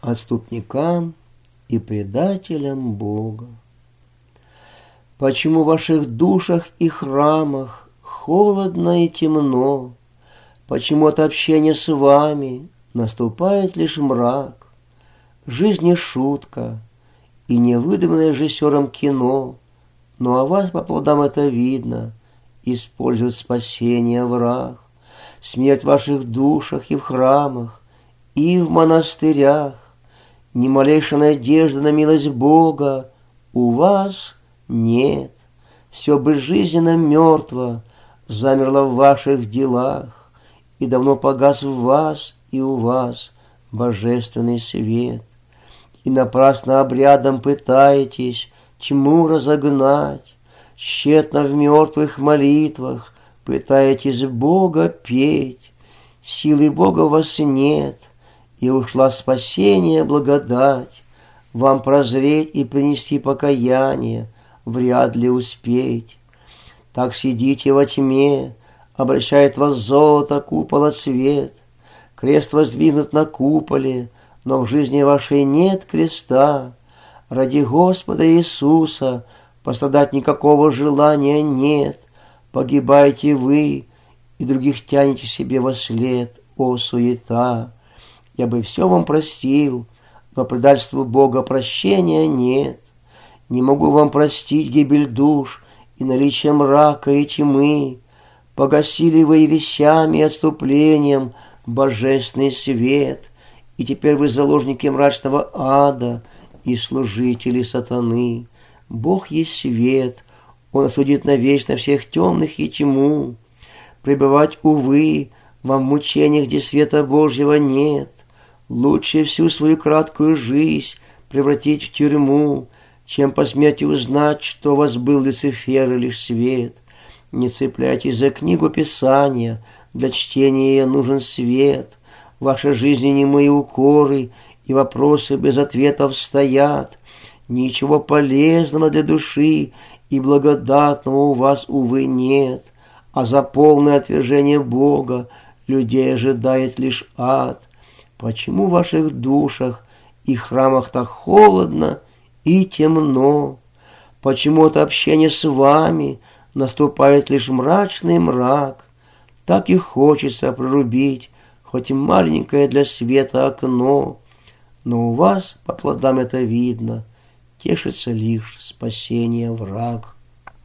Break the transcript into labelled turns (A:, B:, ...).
A: отступникам и предателям Бога. Почему в ваших душах и храмах холодно и темно? Почему от общения с вами наступает лишь мрак? Жизнь не шутка и не выдуманное режиссером кино, но о вас по плодам это видно, использует спасение враг. Смерть в ваших душах и в храмах, и в монастырях. Ни малейшей надежды на милость Бога у вас нет. Все безжизненно мертво замерло в ваших делах, и давно погас в вас и у вас божественный свет. И напрасно обрядом пытаетесь тьму разогнать, тщетно в мертвых молитвах пытаетесь Бога петь. Силы Бога в вас нет, и ушла спасение благодать. Вам прозреть и принести покаяние вряд ли успеть. Так сидите во тьме, обращает вас золото купола цвет. Крест воздвигнут на куполе, но в жизни вашей нет креста. Ради Господа Иисуса пострадать никакого желания нет. Погибаете вы, и других тянете себе во след, о суета! Я бы все вам простил, но предательству Бога прощения нет. Не могу вам простить гибель душ и наличие мрака и тьмы. Погасили вы и вещами и отступлением божественный свет, и теперь вы заложники мрачного ада и служители сатаны. Бог есть свет, Он осудит навечно всех темных и тьму. Пребывать, увы, вам в мучениях, где света Божьего нет. Лучше всю свою краткую жизнь превратить в тюрьму, чем по смерти узнать, что у вас был Люцифер и лишь свет. Не цепляйтесь за книгу Писания, для чтения ее нужен свет. В вашей жизни немые укоры и вопросы без ответов стоят. Ничего полезного для души и благодатного у вас, увы, нет. А за полное отвержение Бога людей ожидает лишь ад. Почему в ваших душах и храмах так холодно и темно? Почему от общения с вами наступает лишь мрачный мрак? Так и хочется прорубить хоть и маленькое для света окно, но у вас по плодам это видно, тешится лишь спасение враг.